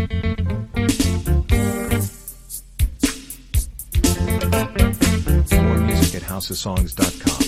More music at housesongs.com.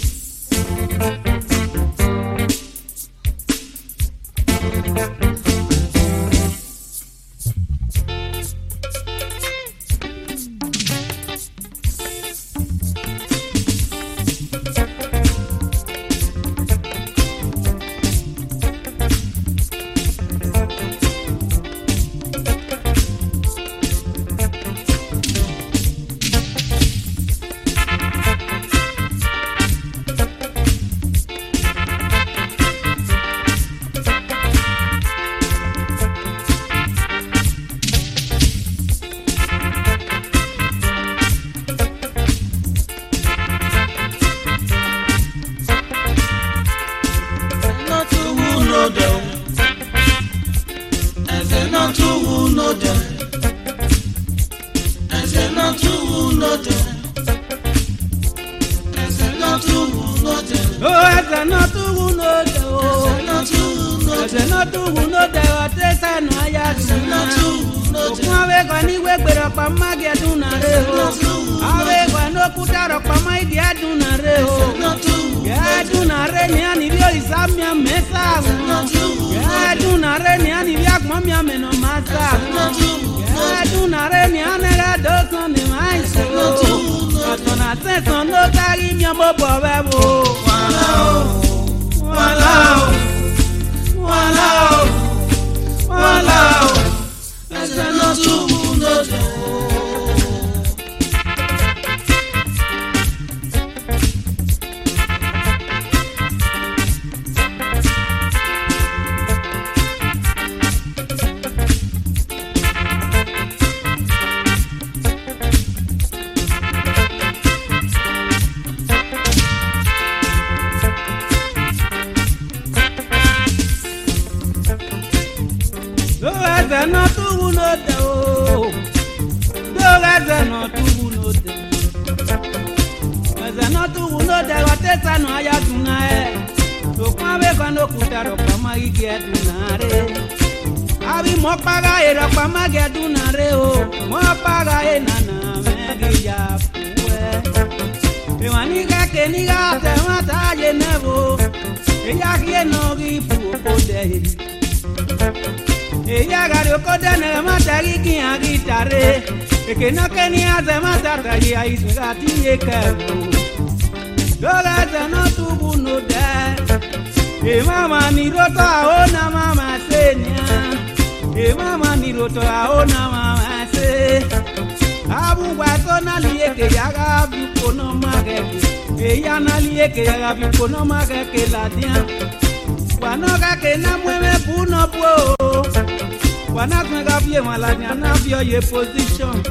Position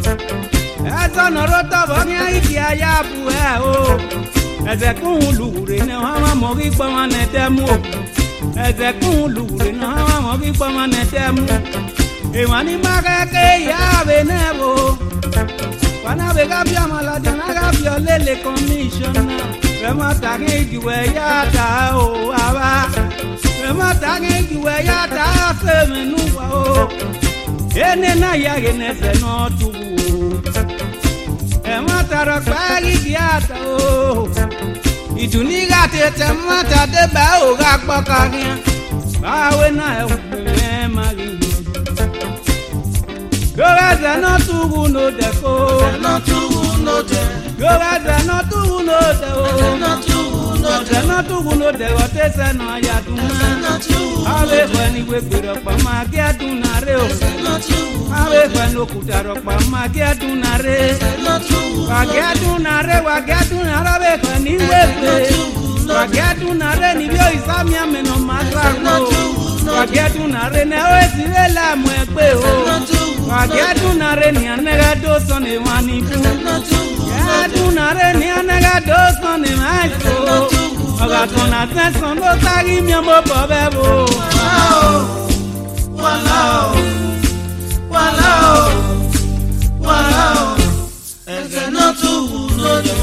as on a rota of Yabu, as a cool lure in a hammer moggy bomb at them, as a cool lure in a hammer moggy bomb at them. A money magake yave nevo. When I wake up your maladian, I have your lily commission. Rematang you where yata, oh, Ava. Rematang you where yata, Femenu. Enena yagenese no tu ematara kwagi diata o iduniga tete mata de ba o ga pakanya bawe na e magi goza no tu no de ko no tu no de goza no tu no de o no tu no tu no de o te se no ya tu na ave bani we pira pa ma ke tu na re o ave bani okutaro pa ma ke tu na re wa ke tu na re ave bani we pe wa ke tu na re ni bio isamia me no masa ko wa ke tu na re ne o ti le la mo e pe o wa ke tu na re ni anega do so ni mani pu ya tu na re ni anega do so ni mai ko aga tona tenso no tagi mi amor pobebo walao ese no tu no yo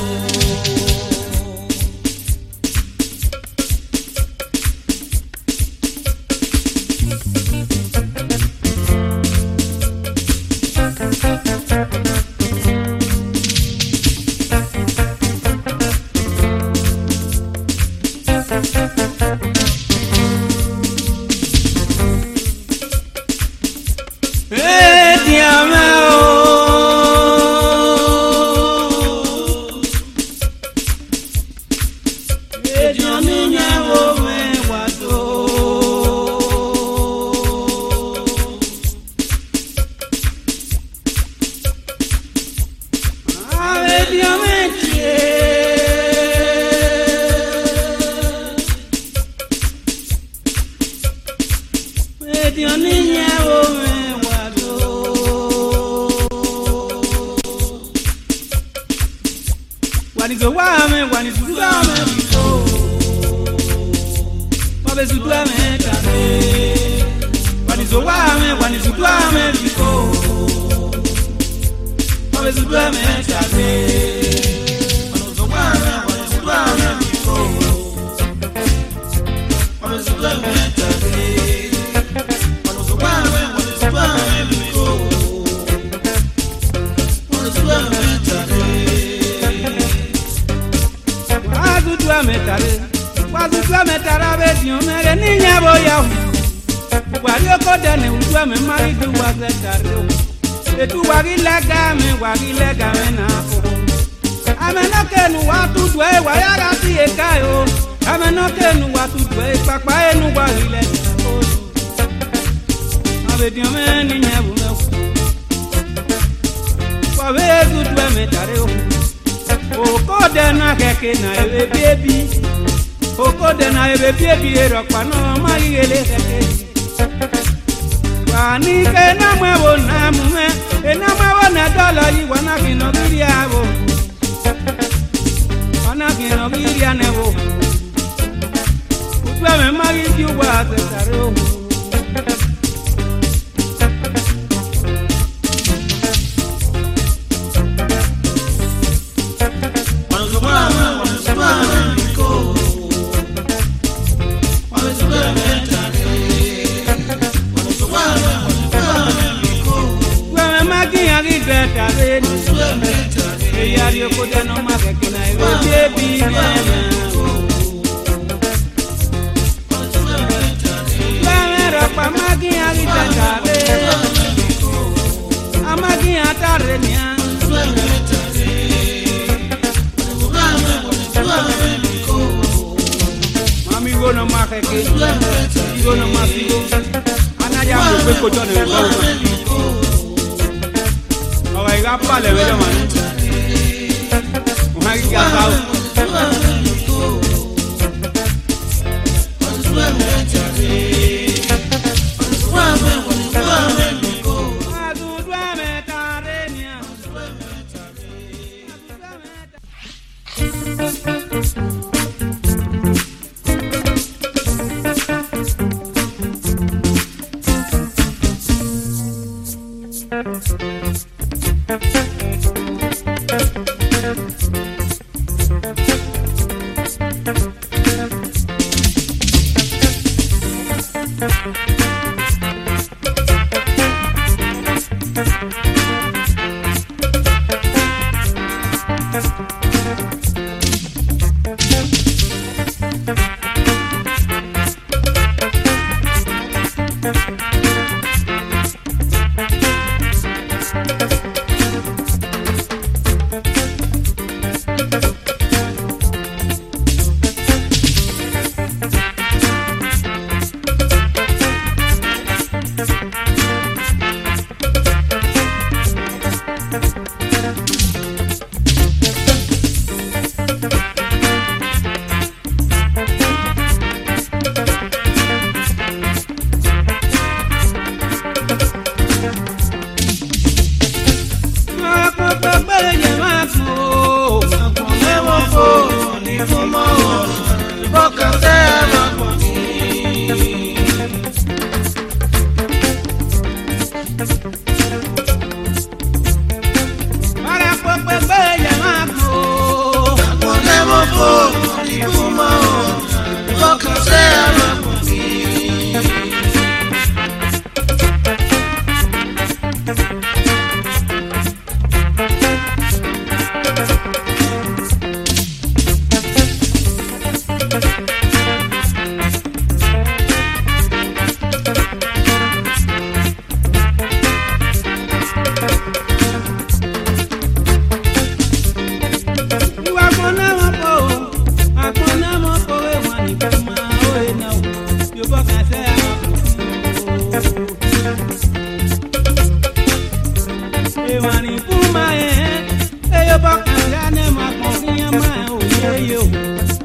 bọ́ kàńgá ní ma pọ̀ kí yẹn máa ò yéye o.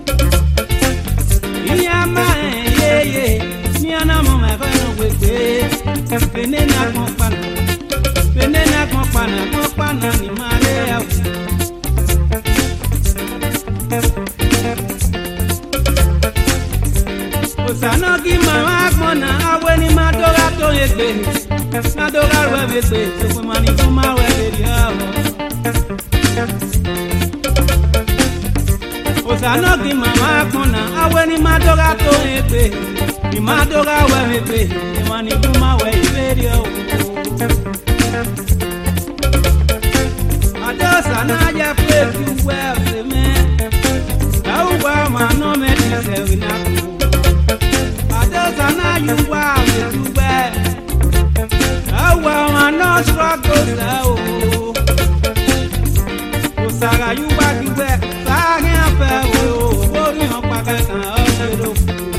Ìyẹn máa ẹ̀ yéye ní ọ̀nà mọ̀ máa fẹ́ lọ gbègbè. Bẹ́ẹ̀ni náà kàn panà, bẹ́ẹ̀ni náà kàn panà ní máa lé àwọ̀. Òsànà kí màmá gbọ́nà awé ní má dọ́gà tó yẹ gbé. Má dọ́gà rẹ̀ mi gbé, sọ̀kùn mà ní fún máa wẹ̀ lórí àwọ̀. Òsànà kí màmá gbọ́nà awé ní má dọ́gà tó yẹ gbé. Ní má dọ́gà rẹ̀ mi gbé, mà ní fún máa wẹ̀ lórí àwọ̀. Àdọ́sànà jẹ́ pé kí wẹ́ ọ̀sẹ̀ mẹ́. Àwùgbọ́ màá nọ́ mẹ́tì sẹ̀wì náà kú. Adosana you wow you bad. Oh well I know struggle so. Osaga you back you back. Saga pe o. Ori on pa kan o do.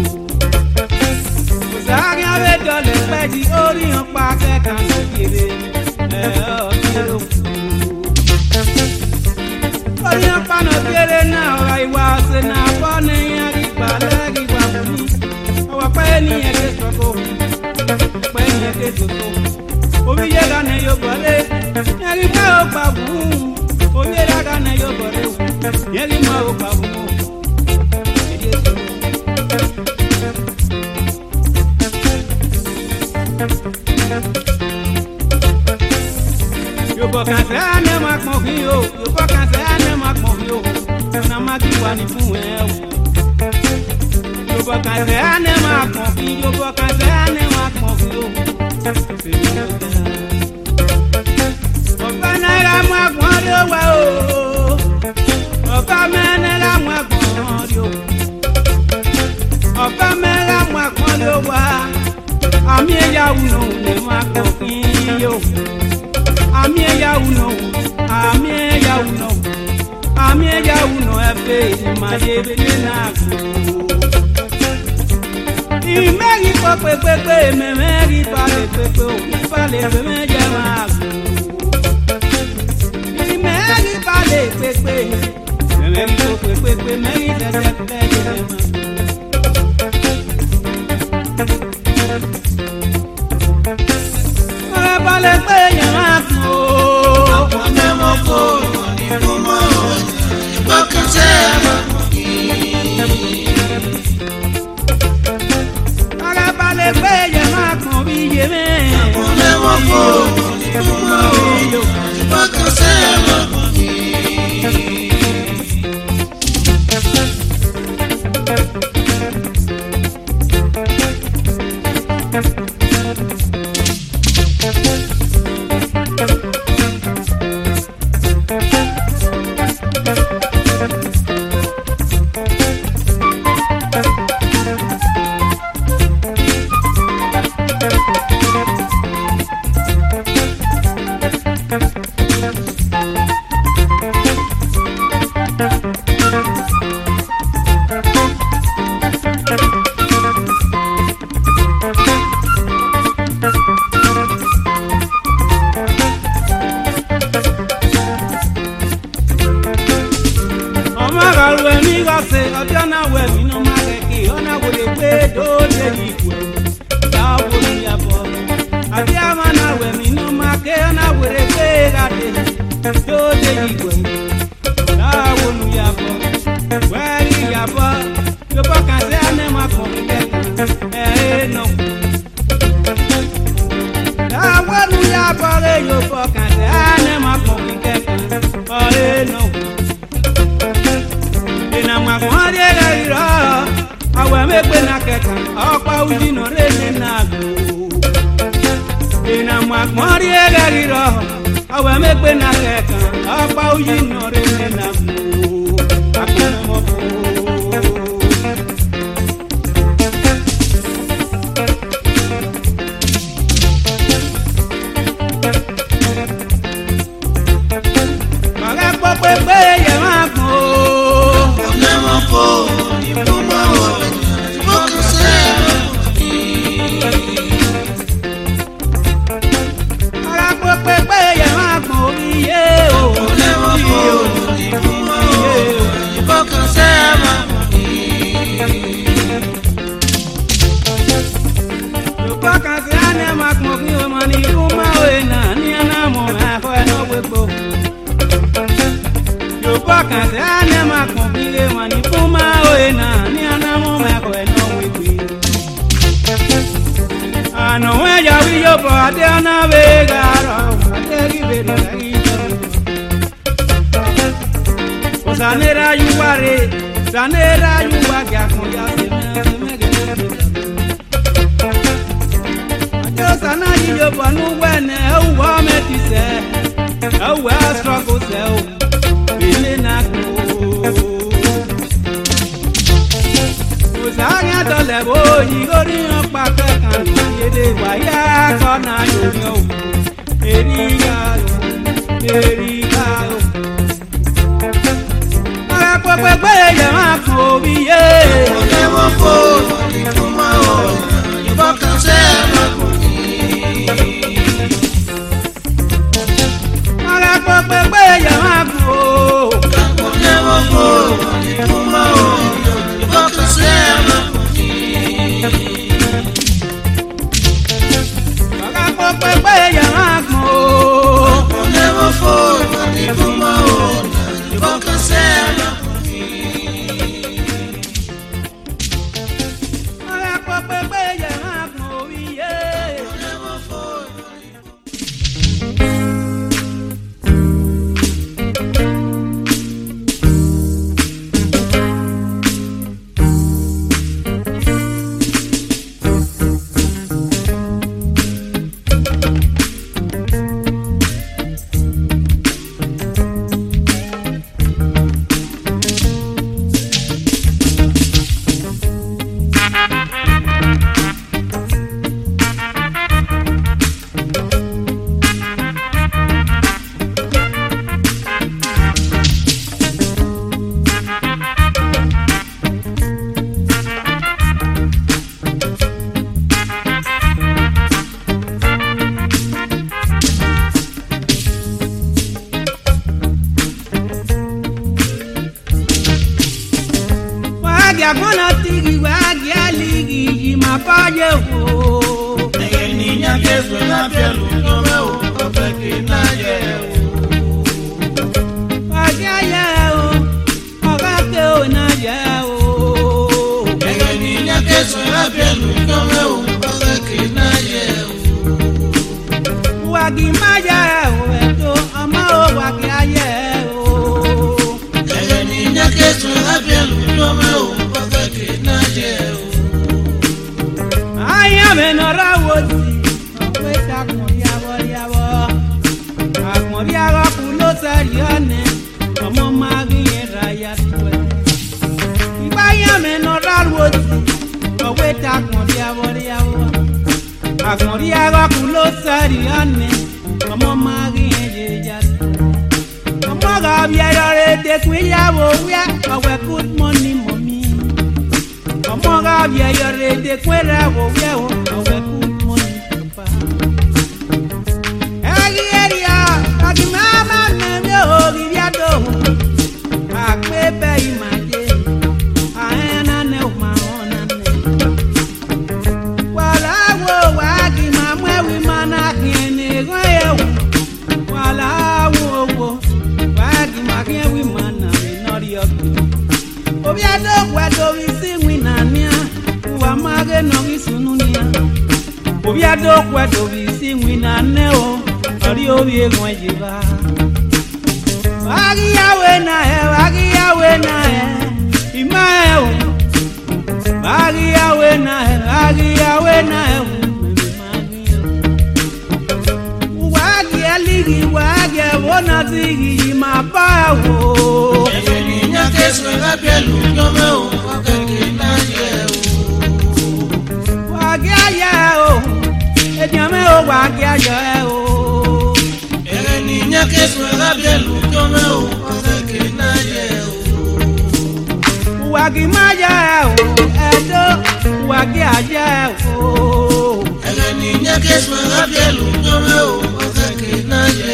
Osaga be dole pe di ori on pa kan o kire. O do. Ori on pa no kire na ora iwa se na bo ni ari pa lagi wa mi. Ni eke soko, pe ni eke soko. Omi yega ne yo bole, yeri ma o babu. Omi yega ne yo bole, yeri ma o babu. Yo bo kan se ane ma pon fi o, yo bo kan se ane ma pon fi o. Na ma ki wa ni fun e o. Yobo kaze ane ma konfi, yobo kaze ane ma konfi o. Ọba náírà mú agbọ̀n rí o wá o. Ọba mẹ́nẹ́rà mú agbọ̀n rí o. Ọba mẹ́nẹ́rà mú agbọ̀n rí o wá. Àmì ẹ̀yàwó nù ní ma konfi o. Àmì ẹ̀yàwó nù, àmì ẹ̀yàwó nù. Àmì ẹ̀yàwó nù ẹ̀fẹ̀ ìmàdébélé náà kú. Imeri po pepepe memeri pale pepe o pale meje ma gbo. Imeri pale pepe memeri po pepepe meri tete tete ma. Ore pale pe yan ma gbo. Apone mo ko ni ko mo o kan se ma ki. Pé yẹ máa kàn bí yé mẹ́. Àkùnlé wọn kò ní fún wa o. Ìbọn kan ṣe é máa kàn ní. Ara pé pé yẹ máa gbọ̀n orí yé o. kase ane makompile wani puma oena ni anamu meko eno wikwi ano weja wiyo po ate anavegaro ate giberi sanera yuware sanera yuwage akoya semege ajo sana yiyo bonu wene uwa metise uwa struggle se bile na ko usanya dole bo yigori opa kan yede waya kona yo eriga Pepe ya ko biye ole wo fo ni kuma o yo ba kan se ma ko ni ala pepe ya ko ole wo fo ni kuma o yo ba kan se ma ko ni ala pepe ya ko ole wo fo ni kuma o yo ba kan se ma Agona tigi wagi aligi mapaje wo ni nya keso na pelu ngome o opeke na ye o aja ye o ogate o na ye o ni nya keso na pelu ngome o opeke na ye o wagi maja o eto ama o wagi aye o ni nya keso na pelu ngome o I am in a rawoti, wait up Moriabo, Moriaga Pulosariane, Mama Maggie Rayat. If I am in a rawoti, wait up Moriabo, Moriaga Pulosariane, Mama Maggie Rayat. Mama Gabiara, the Quillabo, we are good money, mommy. Omoga bia yore de kwera wo bia wo awe ku moni pa agi eria agi mama me o bia do akpe be imaje aena ne ma ona ne wala wo wagi mamwe wi mana kene goye wala wo wagi makie wi mana minori ok obia do kwado wi Mage no isununia obia do kwedo bi sinwina ne o ori obi egwejiba agi yawe na e imae o agi yawe na e wagi aligi wagi wona zigi mapa wo ni nya keso la pelu nyome o akeke na ye Ejame o wagi o ni nya keso la belu tome o akeke na ye o wagi maja o edo wagi aja o ni nya keso la belu tome o akeke na ye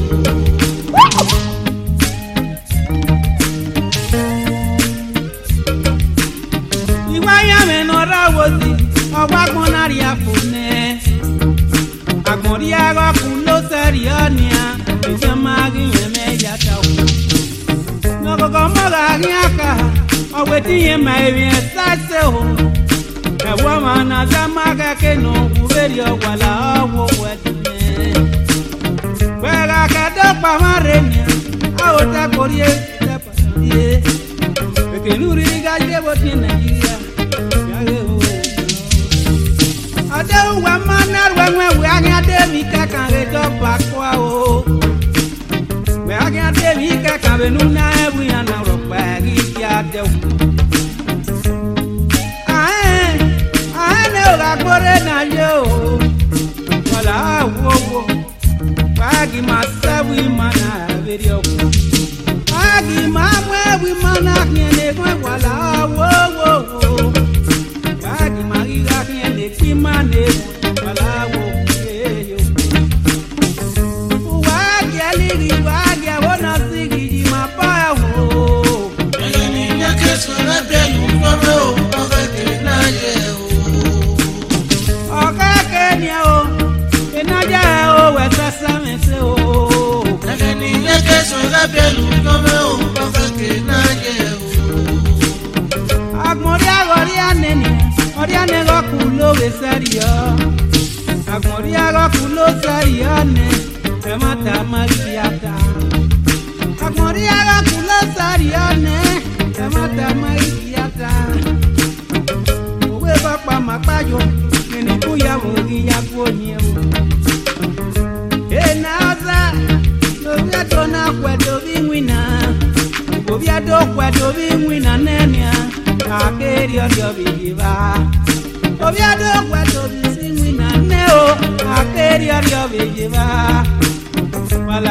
o iwaya me no rawoti Agbonari afune Agbonri agoku lo seriania Ise magi yeme yata o Nogo wetinye ma ebien sase ho ewa mana zamaga ke no uberi ogwala owo wedine wera ka do pa mare ni awota korie te pasie ekenuri ga je boti Nigeria yare ho ade wa manar wenwe we anya de mi ka kan re do pa kwa o we anya de mi ka kan be nu na ebu ya na ro pa gi ya de Agore na yo wala wo pagi masawi mana video pagi mamwe wi mana nyene kwa wala wo pagi mari ga nyene kimane wala wo yo wagi aliri wagi wona sigi mapa wo ni nyakeso na belu mama o na ye Oriane go kulo wesario Agmoria go kulo sariane Emata mariata Agmoria go kulo sariane Emata mariata Owe papa mapayo Nene kuya mogi ya kuonye Enaza Obia dona kwedo bingwina Obia do kwedo bingwina nenia Akeri odio bijiba Obia do kwedo bingwina neo Akeri odio bijiba Wala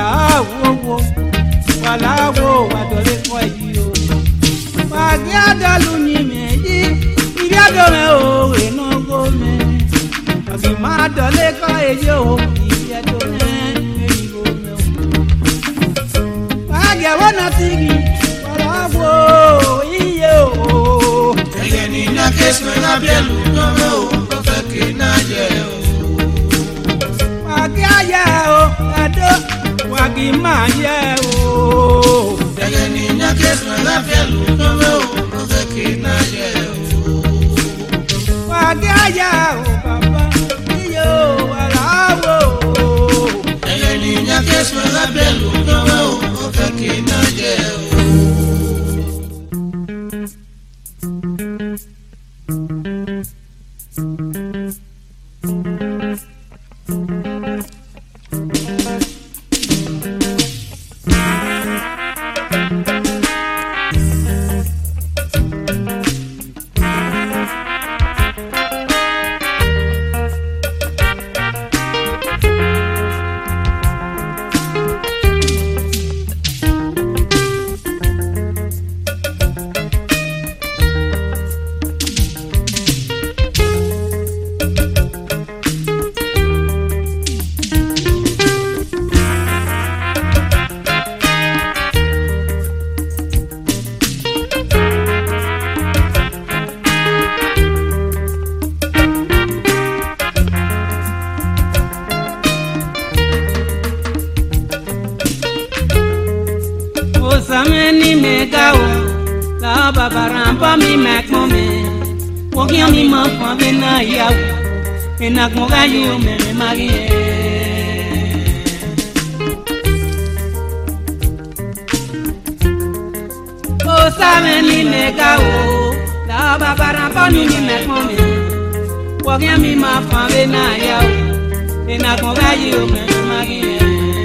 wo wadole kwa jiyo Wagia dalu nyimeji Ibia dome o enogo me Agima dole kwa ejo Ibia dome Wana tigi wala wo iyo Egeni na kesme na bielu no perfect na je Wagi aya o ado wagi ma ye o Egeni na kesme na bielu no perfect na je Wagi aya o papa iyo wala wo Egeni na kesme na bielu no Kina Sameni megao la babarampa mi makome wogi mi mampa bena ya ena konga yo me magie O sameni megao la babarampa mi makome wogi mi mampa bena ya ena konga yo me magie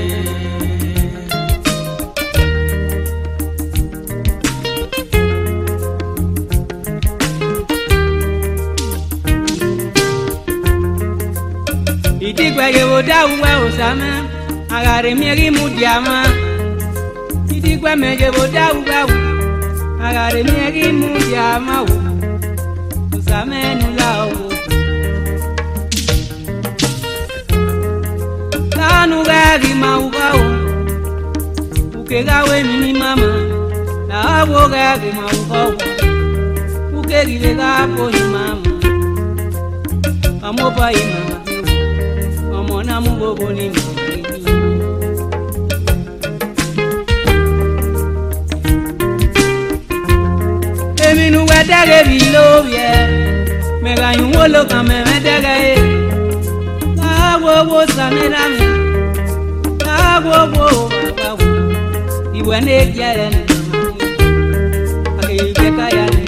Idigwe yewo dawe osama agare mieri mudiama Idigwe me yewo dawe agare mieri mudiama osama nulawo Tanu gari maugawo Ukegawe mini mama Lawo gari maugawo Ukegile gapo ni mama Amopa imama Mona mugogo ni Eminu dege bilovie me ga yuolo kame me dege wo sanera me wo iwe ne jere ne ake ke kaya ne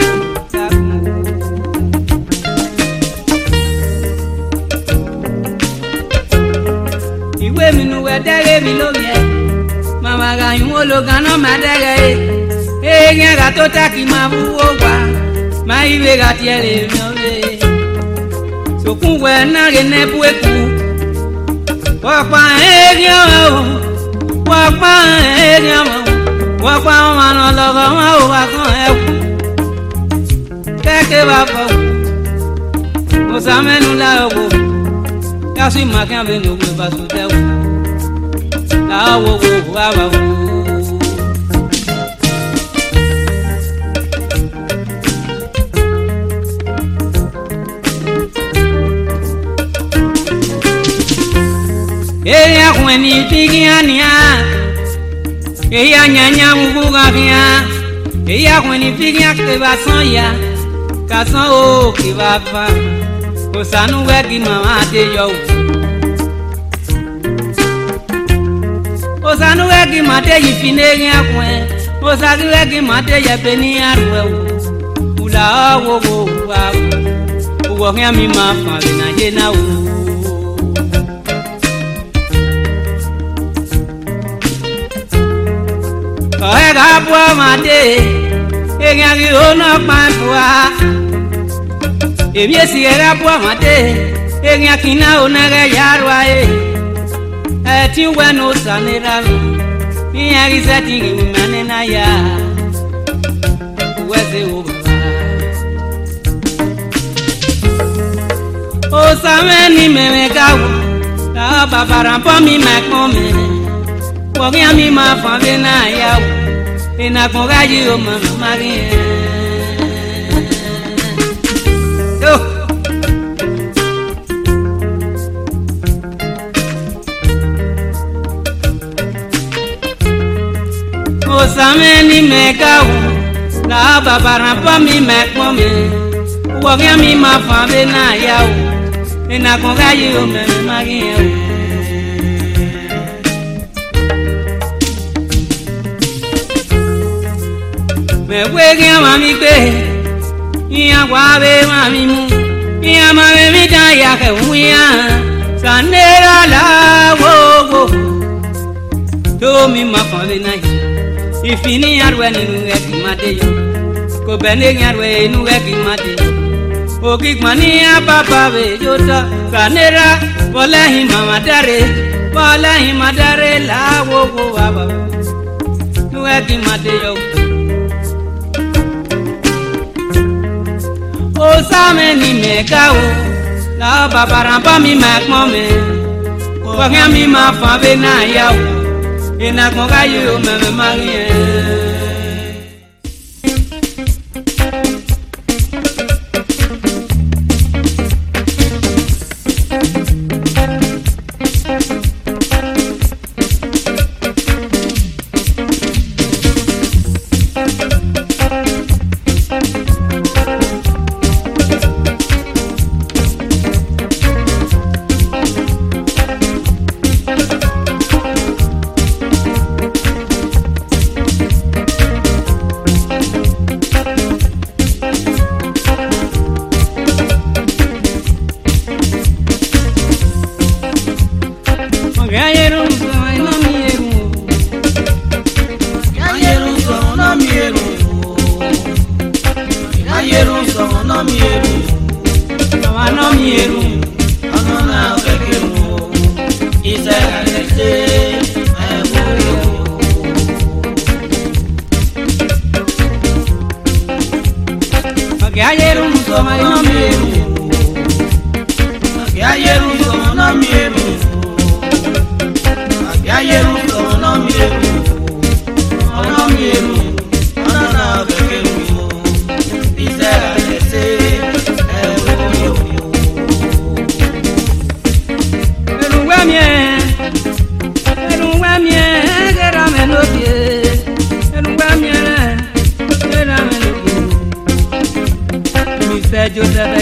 iwe minu we dege bilovie mama ga yuolo kana ma dege nya ga to taki ma buwo wa ma iwe ga tiere mi so kun we na ge ne bueku wapa enya wapa mano logo ma wa kon e keke ba po o samenu la owo ya si ma kan be no gbe ba so te wo la wo wa wa eya kweni tigiania eya nyanya mubuga bia eya kweni tigia ke ba son ya ka son o ke ba fa o sanu we ki mama te yo o sanu we ki ma te yifine ya kwen o sanu we ki ma te ye beni arwe o ula wo wa wo nya mi ma fa na je na o ga bua mate enya gi ono pantua ebi esi ga bua mate enya kina ona ga yarwa ti weno sanera enya gi sati gi manena ya wese o o sameni me gawo ta babara pa mi ma kome Wogia mi ma fave na ya ina kongaji o mama mari yo o sameni me kawo na babara pa mi me kome wogia mi ma fave na ya ina kongaji o mama mari me wege mami pe iya kwa be mami mu iya mami mi ta ya ke uya sanera la wo to mi ma fa le na ifini arwe ni nu e ki mate yo ko bene arwe nu e ki mate o ki mani ya papa be jota sanera wala hi mama dare la wo baba nu e ki mate yo o sameni me kawo la babara pa mi ma kome o nya mi ma fa be na ya o ina ko ga yo me marie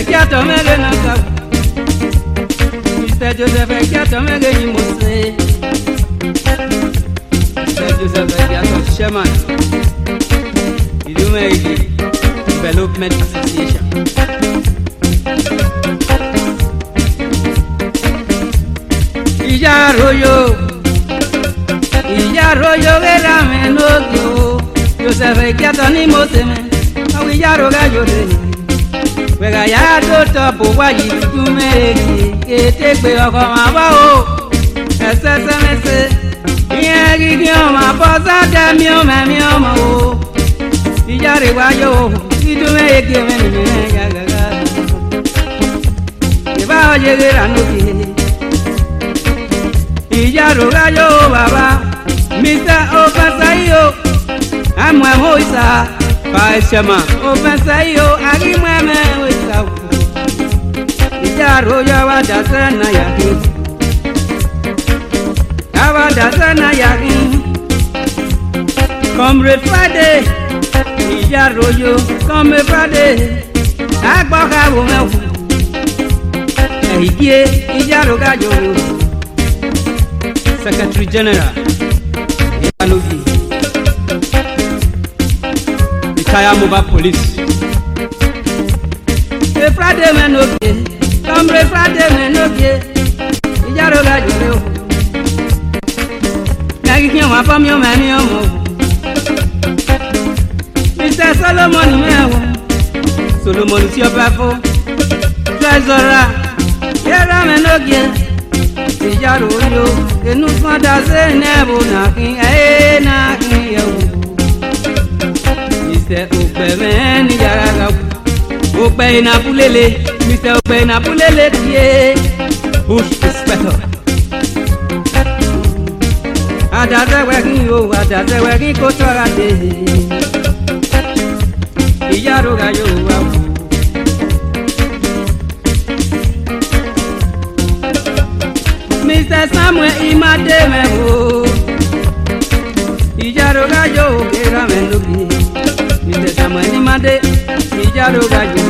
Ekiato mege naka. Mr. Joseph Ekiato mege ni mose. Mr. Joseph Ekiato Chairman. Idume Development Association. Ija royo vera menogo. Joseph Ekiato ni mose me. Awi ija roga yore. Wega ya do topo wa yitume kete pe oko ma ba o SSMS yen gi o ma posa da mi o ma o ijare wa yo yitume ege me ni ga ga ga e ba o je ra no ki ijaro ga yo baba Mr. Ofasayo amwa moisa Paishama Ofasayo agimwe wisa Ijaro yawa dasana yaki Yawa dasana yaki Comrade Friday Ijaro yo Comrade Friday Agboka wumewu Ehikie Ijaro gajo Secretary General Yanovi Kaya Mobile Police. The Friday man okay, Comrade Friday man okay. Ijaro ga jore o. Nagi ki o ma pam yo man yo mo. Mr. Solomon mewo. Solomon si obafo. Treasurer. Yera man okay. Ijaro yo. Enu fanda se nebo na kin na kin yo. Mr. Obemen yaraga Obe na pulele Mr. Obe na pulele tie Bush inspector Adase weki ko tora de Ijaro ga yo wa Mr. Samuel Imade mewo Ijaro ga yo kera menubi Mr. Samuel Imade, Ijaro gajo.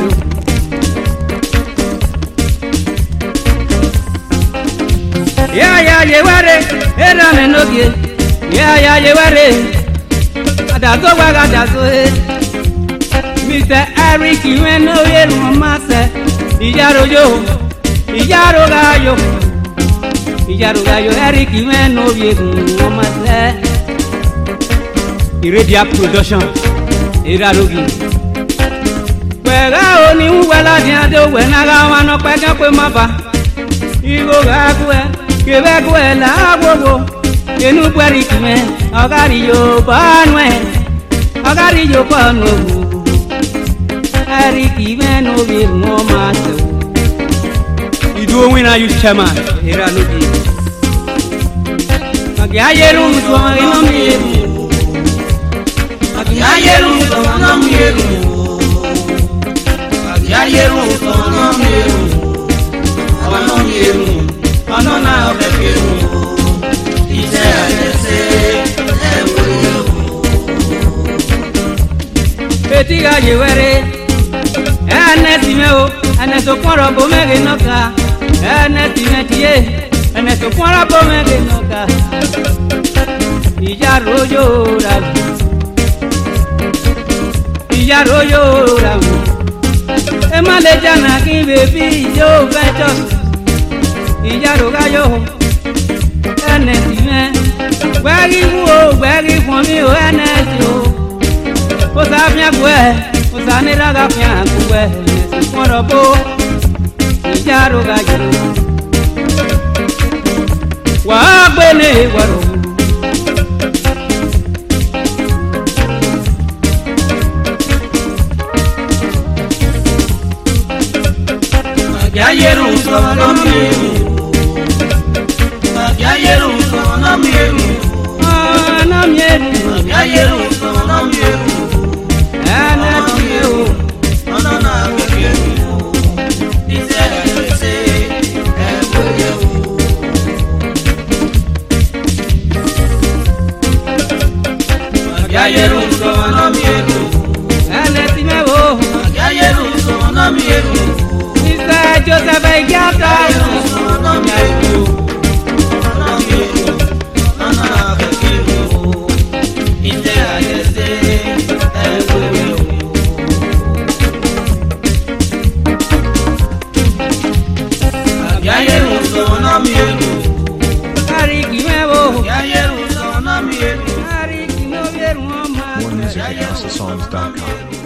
Ya yeware, era menogie. Ya yeware. Adazo waga dazo e. Mr. Eric Iweno yeru mase. Ijaro yo. Ijaro gajo. Ijaro gajo Eric Iweno yeru mase. Iradia Production. Irarogi Wega oni uwela di ade owe naga wano peke kwe maba Igo ga kwe Kebe kwe la agwogo Yenu kweri kime Ogari yo panwe Ogari yo panwe Eri kime no virmo mase Idu wina yu chairman Irarogi Agia yeru mtuwa inomi yeru Ayeru tono mieru Ayeru tono mieru Ono mieru Ono na obekeru Ise ayese Eweru Petiga yewere Enesi meo Eneso kwara bomege noka Enesi metie Eneso kwara bomege noka Ija rojo rabu Ijaro yo ramu Emale jana ki baby yo vecho Ijaro ga yo Enesi me Gwagi wo gwagi fun mi o enesi o O sa fian gwe O sa ni raga fian gwe Enesi fun robo Ijaro ga yo Wa gbe ne waro Ayeru tono mieru Ayeru tono mieru Ana mieru Ayeru tono mieru Ana mieru Ana na mieru Ise Ayeru tono mieru Ana timewo Ayeru tono mieru Joseph Egiata. More music at HouseOfSongs.com.